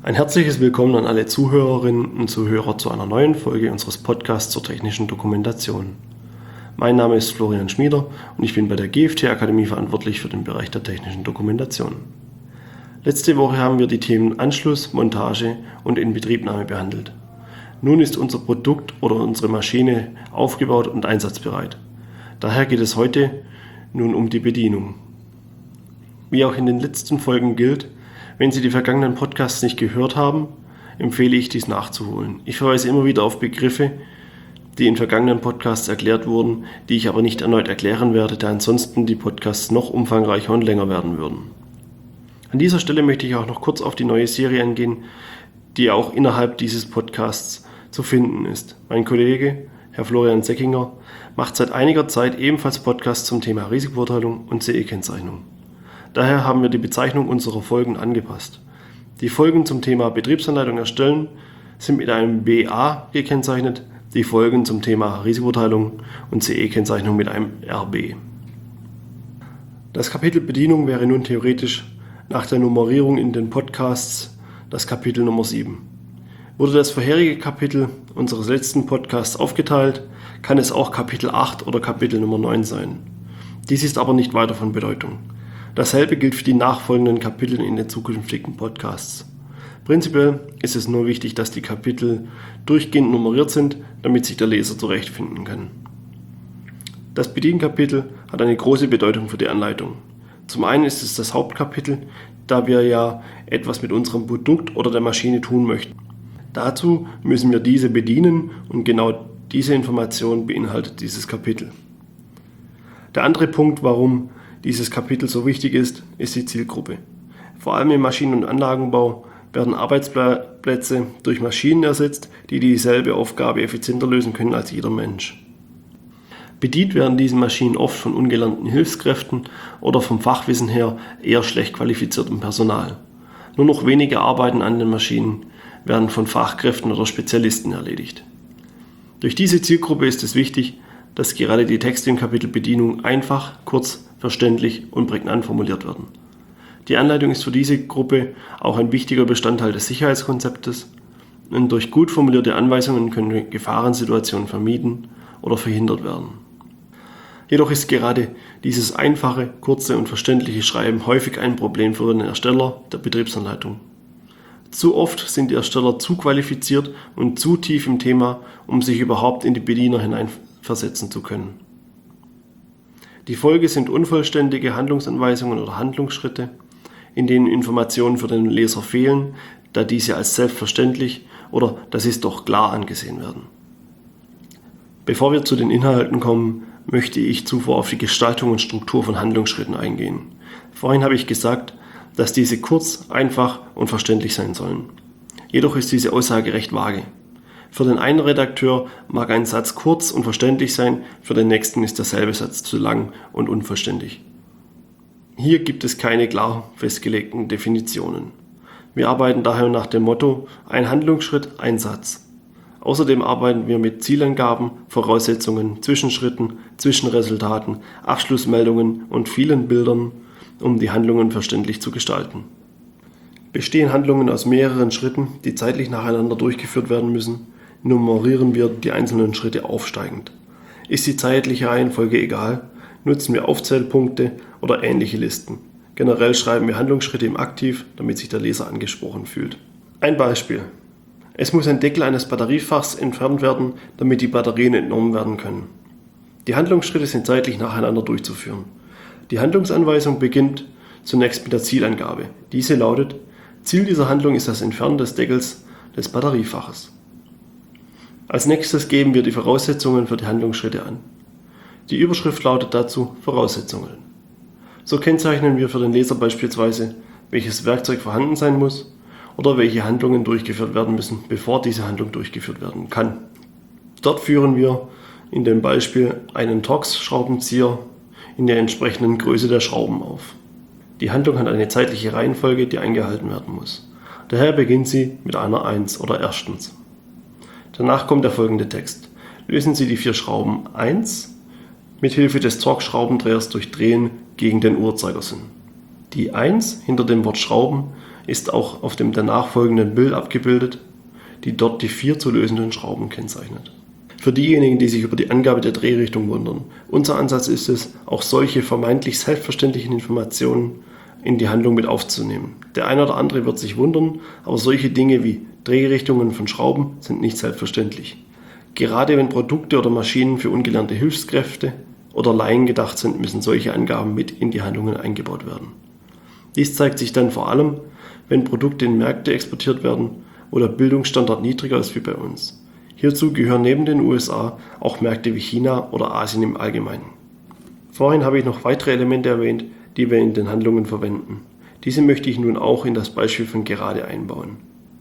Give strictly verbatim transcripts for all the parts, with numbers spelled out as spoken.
Ein herzliches Willkommen an alle Zuhörerinnen und Zuhörer zu einer neuen Folge unseres Podcasts zur technischen Dokumentation. Mein Name ist Florian Schmieder und ich bin bei der G F T Akademie verantwortlich für den Bereich der technischen Dokumentation. Letzte Woche haben wir die Themen Anschluss, Montage und Inbetriebnahme behandelt. Nun ist unser Produkt oder unsere Maschine aufgebaut und einsatzbereit. Daher geht es heute nun um die Bedienung. Wie auch in den letzten Folgen gilt, wenn Sie die vergangenen Podcasts nicht gehört haben, empfehle ich dies nachzuholen. Ich verweise immer wieder auf Begriffe, die in vergangenen Podcasts erklärt wurden, die ich aber nicht erneut erklären werde, da ansonsten die Podcasts noch umfangreicher und länger werden würden. An dieser Stelle möchte ich auch noch kurz auf die neue Serie eingehen, die auch innerhalb dieses Podcasts zu finden ist. Mein Kollege, Herr Florian Seckinger, macht seit einiger Zeit ebenfalls Podcasts zum Thema Risikobeurteilung und C E-Kennzeichnung. Daher haben wir die Bezeichnung unserer Folgen angepasst. Die Folgen zum Thema Betriebsanleitung erstellen sind mit einem B A gekennzeichnet, die Folgen zum Thema Risikobeurteilung und C E-Kennzeichnung mit einem R B. Das Kapitel Bedienung wäre nun theoretisch nach der Nummerierung in den Podcasts das Kapitel Nummer sieben. Wurde das vorherige Kapitel unseres letzten Podcasts aufgeteilt, kann es auch Kapitel acht oder Kapitel Nummer neun sein. Dies ist aber nicht weiter von Bedeutung. Dasselbe gilt für die nachfolgenden Kapitel in den zukünftigen Podcasts. Prinzipiell ist es nur wichtig, dass die Kapitel durchgehend nummeriert sind, damit sich der Leser zurechtfinden kann. Das Bedienkapitel hat eine große Bedeutung für die Anleitung. Zum einen ist es das Hauptkapitel, da wir ja etwas mit unserem Produkt oder der Maschine tun möchten. Dazu müssen wir diese bedienen und genau diese Information beinhaltet dieses Kapitel. Der andere Punkt, warum dieses Kapitel so wichtig ist, ist die Zielgruppe. Vor allem im Maschinen- und Anlagenbau werden Arbeitsplätze durch Maschinen ersetzt, die dieselbe Aufgabe effizienter lösen können als jeder Mensch. Bedient werden diese Maschinen oft von ungelernten Hilfskräften oder vom Fachwissen her eher schlecht qualifiziertem Personal. Nur noch wenige Arbeiten an den Maschinen werden von Fachkräften oder Spezialisten erledigt. Durch diese Zielgruppe ist es wichtig, dass gerade die Texte im Kapitel Bedienung einfach, kurz, verständlich und prägnant formuliert werden. Die Anleitung ist für diese Gruppe auch ein wichtiger Bestandteil des Sicherheitskonzeptes und durch gut formulierte Anweisungen können Gefahrensituationen vermieden oder verhindert werden. Jedoch ist gerade dieses einfache, kurze und verständliche Schreiben häufig ein Problem für den Ersteller der Betriebsanleitung. Zu oft sind die Ersteller zu qualifiziert und zu tief im Thema, um sich überhaupt in die Bediener hineinversetzen zu können. Die Folge sind unvollständige Handlungsanweisungen oder Handlungsschritte, in denen Informationen für den Leser fehlen, da diese als selbstverständlich oder das ist doch klar angesehen werden. Bevor wir zu den Inhalten kommen, möchte ich zuvor auf die Gestaltung und Struktur von Handlungsschritten eingehen. Vorhin habe ich gesagt, dass diese kurz, einfach und verständlich sein sollen. Jedoch ist diese Aussage recht vage. Für den einen Redakteur mag ein Satz kurz und verständlich sein, für den nächsten ist derselbe Satz zu lang und unverständlich. Hier gibt es keine klar festgelegten Definitionen. Wir arbeiten daher nach dem Motto, ein Handlungsschritt, ein Satz. Außerdem arbeiten wir mit Zielangaben, Voraussetzungen, Zwischenschritten, Zwischenresultaten, Abschlussmeldungen und vielen Bildern, um die Handlungen verständlich zu gestalten. Bestehen Handlungen aus mehreren Schritten, die zeitlich nacheinander durchgeführt werden müssen, nummerieren wir die einzelnen Schritte aufsteigend. Ist die zeitliche Reihenfolge egal, nutzen wir Aufzählpunkte oder ähnliche Listen. Generell schreiben wir Handlungsschritte im Aktiv, damit sich der Leser angesprochen fühlt. Ein Beispiel. Es muss ein Deckel eines Batteriefachs entfernt werden, damit die Batterien entnommen werden können. Die Handlungsschritte sind zeitlich nacheinander durchzuführen. Die Handlungsanweisung beginnt zunächst mit der Zielangabe. Diese lautet: Ziel dieser Handlung ist das Entfernen des Deckels des Batteriefaches. Als nächstes geben wir die Voraussetzungen für die Handlungsschritte an. Die Überschrift lautet dazu Voraussetzungen. So kennzeichnen wir für den Leser beispielsweise, welches Werkzeug vorhanden sein muss oder welche Handlungen durchgeführt werden müssen, bevor diese Handlung durchgeführt werden kann. Dort führen wir in dem Beispiel einen Torx-Schraubenzieher in der entsprechenden Größe der Schrauben auf. Die Handlung hat eine zeitliche Reihenfolge, die eingehalten werden muss. Daher beginnt sie mit einer eins oder erstens. Danach kommt der folgende Text. Lösen Sie die vier Schrauben eins mit Hilfe des Torx-Schraubendrehers durch Drehen gegen den Uhrzeigersinn. Die eins hinter dem Wort Schrauben ist auch auf dem danach folgenden Bild abgebildet, die dort die vier zu lösenden Schrauben kennzeichnet. Für diejenigen, die sich über die Angabe der Drehrichtung wundern, unser Ansatz ist es, auch solche vermeintlich selbstverständlichen Informationen in die Handlung mit aufzunehmen. Der eine oder andere wird sich wundern, aber solche Dinge wie Drehrichtungen von Schrauben sind nicht selbstverständlich. Gerade wenn Produkte oder Maschinen für ungelernte Hilfskräfte oder Laien gedacht sind, müssen solche Angaben mit in die Handlungen eingebaut werden. Dies zeigt sich dann vor allem, wenn Produkte in Märkte exportiert werden, wo der Bildungsstandard niedriger ist wie bei uns. Hierzu gehören neben den U S A auch Märkte wie China oder Asien im Allgemeinen. Vorhin habe ich noch weitere Elemente erwähnt, die wir in den Handlungen verwenden. Diese möchte ich nun auch in das Beispiel von gerade einbauen.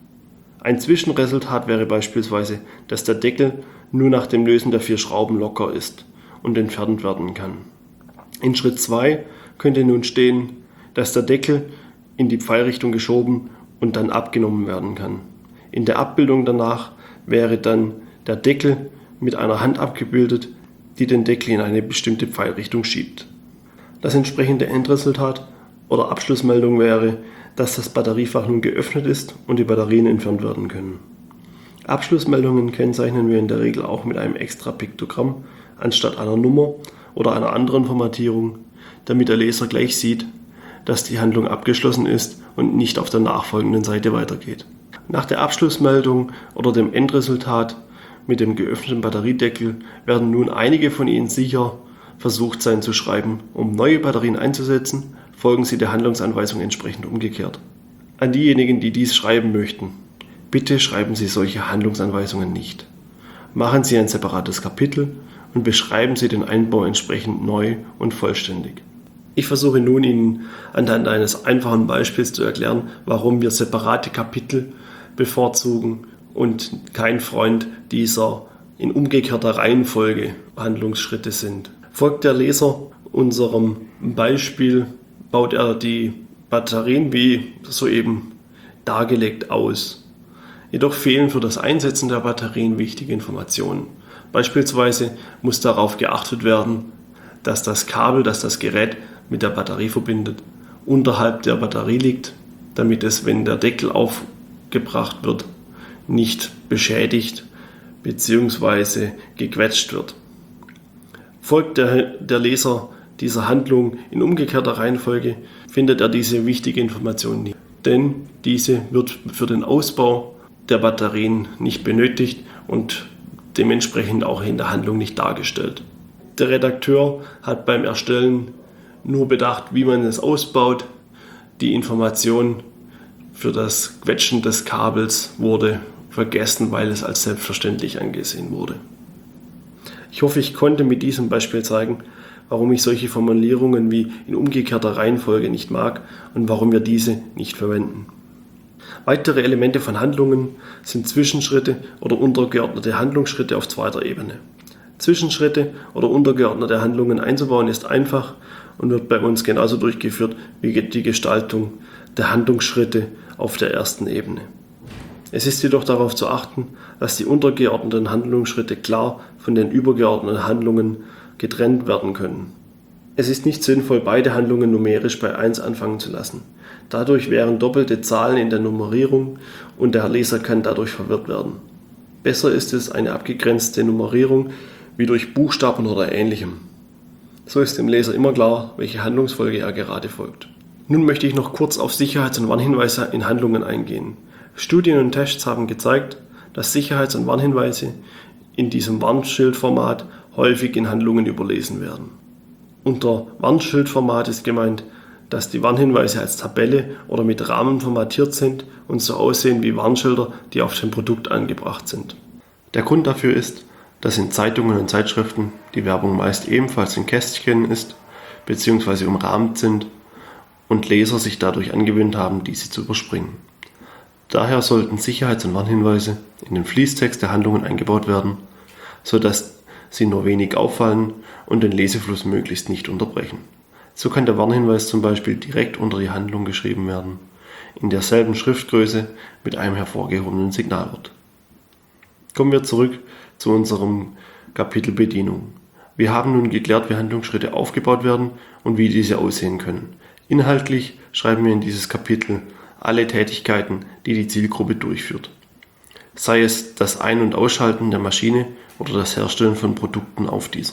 Ein Zwischenresultat wäre beispielsweise, dass der Deckel nur nach dem Lösen der vier Schrauben locker ist und entfernt werden kann. In Schritt zwei könnte nun stehen, dass der Deckel in die Pfeilrichtung geschoben und dann abgenommen werden kann. In der Abbildung danach wäre dann der Deckel mit einer Hand abgebildet, die den Deckel in eine bestimmte Pfeilrichtung schiebt. Das entsprechende Endresultat oder Abschlussmeldung wäre, dass das Batteriefach nun geöffnet ist und die Batterien entfernt werden können. Abschlussmeldungen kennzeichnen wir in der Regel auch mit einem extra Piktogramm anstatt einer Nummer oder einer anderen Formatierung, damit der Leser gleich sieht, dass die Handlung abgeschlossen ist und nicht auf der nachfolgenden Seite weitergeht. Nach der Abschlussmeldung oder dem Endresultat mit dem geöffneten Batteriedeckel werden nun einige von Ihnen sicher versucht sein zu schreiben, um neue Batterien einzusetzen, folgen Sie der Handlungsanweisung entsprechend umgekehrt. An diejenigen, die dies schreiben möchten, bitte schreiben Sie solche Handlungsanweisungen nicht. Machen Sie ein separates Kapitel und beschreiben Sie den Einbau entsprechend neu und vollständig. Ich versuche nun Ihnen anhand eines einfachen Beispiels zu erklären, warum wir separate Kapitel bevorzugen und kein Freund dieser in umgekehrter Reihenfolge Handlungsschritte sind. Folgt der Leser unserem Beispiel, baut er die Batterien wie soeben dargelegt aus. Jedoch fehlen für das Einsetzen der Batterien wichtige Informationen. Beispielsweise muss darauf geachtet werden, dass das Kabel, das das Gerät mit der Batterie verbindet, unterhalb der Batterie liegt, damit es, wenn der Deckel aufgebracht wird, nicht beschädigt bzw. gequetscht wird. Folgt der, der Leser dieser Handlung in umgekehrter Reihenfolge, findet er diese wichtige Information nicht, denn diese wird für den Ausbau der Batterien nicht benötigt und dementsprechend auch in der Handlung nicht dargestellt. Der Redakteur hat beim Erstellen nur bedacht, wie man es ausbaut. Die Information für das Quetschen des Kabels wurde vergessen, weil es als selbstverständlich angesehen wurde. Ich hoffe, ich konnte mit diesem Beispiel zeigen, warum ich solche Formulierungen wie in umgekehrter Reihenfolge nicht mag und warum wir diese nicht verwenden. Weitere Elemente von Handlungen sind Zwischenschritte oder untergeordnete Handlungsschritte auf zweiter Ebene. Zwischenschritte oder untergeordnete Handlungen einzubauen ist einfach und wird bei uns genauso durchgeführt wie die Gestaltung der Handlungsschritte auf der ersten Ebene. Es ist jedoch darauf zu achten, dass die untergeordneten Handlungsschritte klar von den übergeordneten Handlungen getrennt werden können. Es ist nicht sinnvoll, beide Handlungen numerisch bei eins anfangen zu lassen. Dadurch wären doppelte Zahlen in der Nummerierung und der Leser kann dadurch verwirrt werden. Besser ist es eine abgegrenzte Nummerierung wie durch Buchstaben oder Ähnlichem. So ist dem Leser immer klar, welche Handlungsfolge er gerade folgt. Nun möchte ich noch kurz auf Sicherheits- und Warnhinweise in Handlungen eingehen. Studien und Tests haben gezeigt, dass Sicherheits- und Warnhinweise in diesem Warnschildformat häufig in Handlungen überlesen werden. Unter Warnschildformat ist gemeint, dass die Warnhinweise als Tabelle oder mit Rahmen formatiert sind und so aussehen wie Warnschilder, die auf dem Produkt angebracht sind. Der Grund dafür ist, dass in Zeitungen und Zeitschriften die Werbung meist ebenfalls in Kästchen ist bzw. umrahmt sind und Leser sich dadurch angewöhnt haben, diese zu überspringen. Daher sollten Sicherheits- und Warnhinweise in den Fließtext der Handlungen eingebaut werden, sodass sie nur wenig auffallen und den Lesefluss möglichst nicht unterbrechen. So kann der Warnhinweis zum Beispiel direkt unter die Handlung geschrieben werden, in derselben Schriftgröße mit einem hervorgehobenen Signalwort. Kommen wir zurück zu unserem Kapitel Bedienung. Wir haben nun geklärt, wie Handlungsschritte aufgebaut werden und wie diese aussehen können. Inhaltlich schreiben wir in dieses Kapitel alle Tätigkeiten, die die Zielgruppe durchführt. Sei es das Ein- und Ausschalten der Maschine oder das Herstellen von Produkten auf dieser.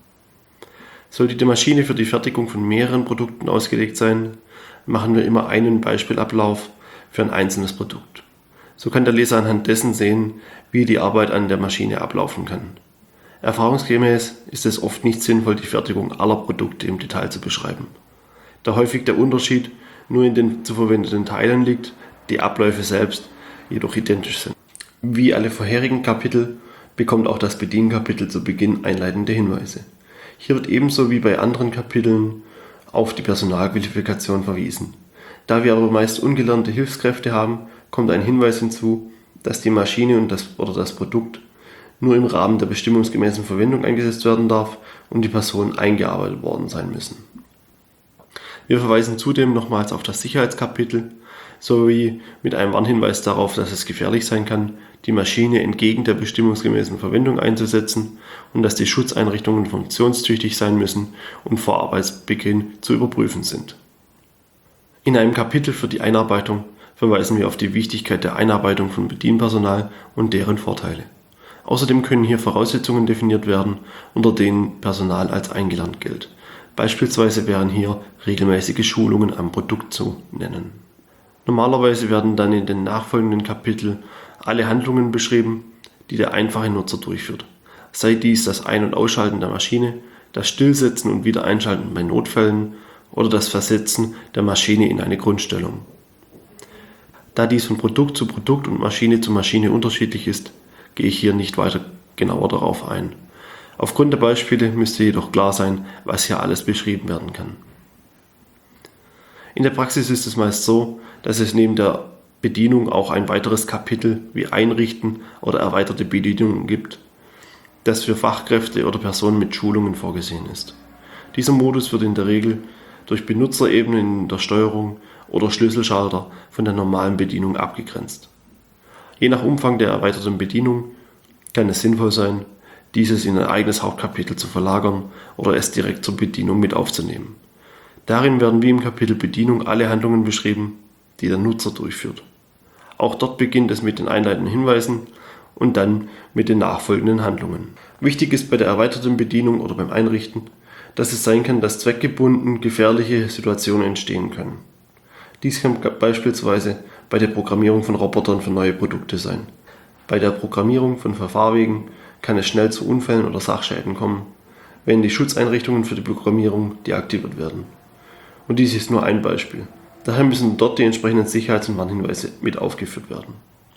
Sollte die Maschine für die Fertigung von mehreren Produkten ausgelegt sein, machen wir immer einen Beispielablauf für ein einzelnes Produkt. So kann der Leser anhand dessen sehen, wie die Arbeit an der Maschine ablaufen kann. Erfahrungsgemäß ist es oft nicht sinnvoll, die Fertigung aller Produkte im Detail zu beschreiben, da häufig der Unterschied nur in den zu verwendeten Teilen liegt, die Abläufe selbst jedoch identisch sind. Wie alle vorherigen Kapitel bekommt auch das Bedienkapitel zu Beginn einleitende Hinweise. Hier wird ebenso wie bei anderen Kapiteln auf die Personalqualifikation verwiesen. Da wir aber meist ungelernte Hilfskräfte haben, kommt ein Hinweis hinzu, dass die Maschine und das, oder das Produkt nur im Rahmen der bestimmungsgemäßen Verwendung eingesetzt werden darf und die Personen eingearbeitet worden sein müssen. Wir verweisen zudem nochmals auf das Sicherheitskapitel sowie mit einem Warnhinweis darauf, dass es gefährlich sein kann, die Maschine entgegen der bestimmungsgemäßen Verwendung einzusetzen und dass die Schutzeinrichtungen funktionstüchtig sein müssen und vor Arbeitsbeginn zu überprüfen sind. In einem Kapitel für die Einarbeitung verweisen wir auf die Wichtigkeit der Einarbeitung von Bedienpersonal und deren Vorteile. Außerdem können hier Voraussetzungen definiert werden, unter denen Personal als eingelernt gilt. Beispielsweise wären hier regelmäßige Schulungen am Produkt zu nennen. Normalerweise werden dann in den nachfolgenden Kapiteln alle Handlungen beschrieben, die der einfache Nutzer durchführt. Sei dies das Ein- und Ausschalten der Maschine, das Stillsetzen und Wiedereinschalten bei Notfällen oder das Versetzen der Maschine in eine Grundstellung. Da dies von Produkt zu Produkt und Maschine zu Maschine unterschiedlich ist, gehe ich hier nicht weiter genauer darauf ein. Aufgrund der Beispiele müsste jedoch klar sein, was hier alles beschrieben werden kann. In der Praxis ist es meist so, dass es neben der Bedienung auch ein weiteres Kapitel wie Einrichten oder erweiterte Bedienungen gibt, das für Fachkräfte oder Personen mit Schulungen vorgesehen ist. Dieser Modus wird in der Regel durch Benutzerebenen in der Steuerung oder Schlüsselschalter von der normalen Bedienung abgegrenzt. Je nach Umfang der erweiterten Bedienung kann es sinnvoll sein, dieses in ein eigenes Hauptkapitel zu verlagern oder es direkt zur Bedienung mit aufzunehmen. Darin werden wie im Kapitel Bedienung alle Handlungen beschrieben, die der Nutzer durchführt. Auch dort beginnt es mit den einleitenden Hinweisen und dann mit den nachfolgenden Handlungen. Wichtig ist bei der erweiterten Bedienung oder beim Einrichten, dass es sein kann, dass zweckgebunden gefährliche Situationen entstehen können. Dies kann beispielsweise bei der Programmierung von Robotern für neue Produkte sein. Bei der Programmierung von Verfahrwegen kann es schnell zu Unfällen oder Sachschäden kommen, wenn die Schutzeinrichtungen für die Programmierung deaktiviert werden. Und dies ist nur ein Beispiel. Daher müssen dort die entsprechenden Sicherheits- und Warnhinweise mit aufgeführt werden.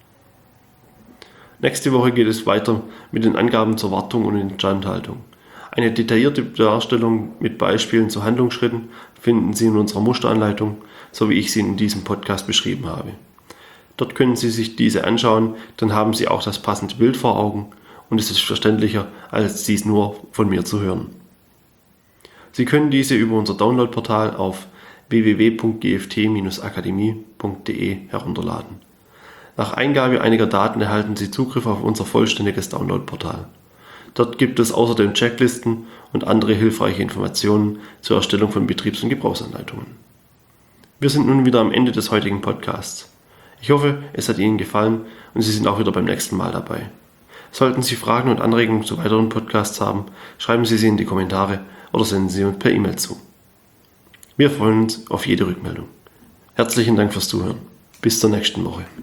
Nächste Woche geht es weiter mit den Angaben zur Wartung und Instandhaltung. Eine detaillierte Darstellung mit Beispielen zu Handlungsschritten finden Sie in unserer Musteranleitung, so wie ich sie in diesem Podcast beschrieben habe. Dort können Sie sich diese anschauen, dann haben Sie auch das passende Bild vor Augen und es ist verständlicher, als dies nur von mir zu hören. Sie können diese über unser Downloadportal auf w w w punkt g f t Bindestrich akademie punkt d e herunterladen. Nach Eingabe einiger Daten erhalten Sie Zugriff auf unser vollständiges Downloadportal. Dort gibt es außerdem Checklisten und andere hilfreiche Informationen zur Erstellung von Betriebs- und Gebrauchsanleitungen. Wir sind nun wieder am Ende des heutigen Podcasts. Ich hoffe, es hat Ihnen gefallen und Sie sind auch wieder beim nächsten Mal dabei. Sollten Sie Fragen und Anregungen zu weiteren Podcasts haben, schreiben Sie sie in die Kommentare oder senden Sie uns per E-Mail zu. Wir freuen uns auf jede Rückmeldung. Herzlichen Dank fürs Zuhören. Bis zur nächsten Woche.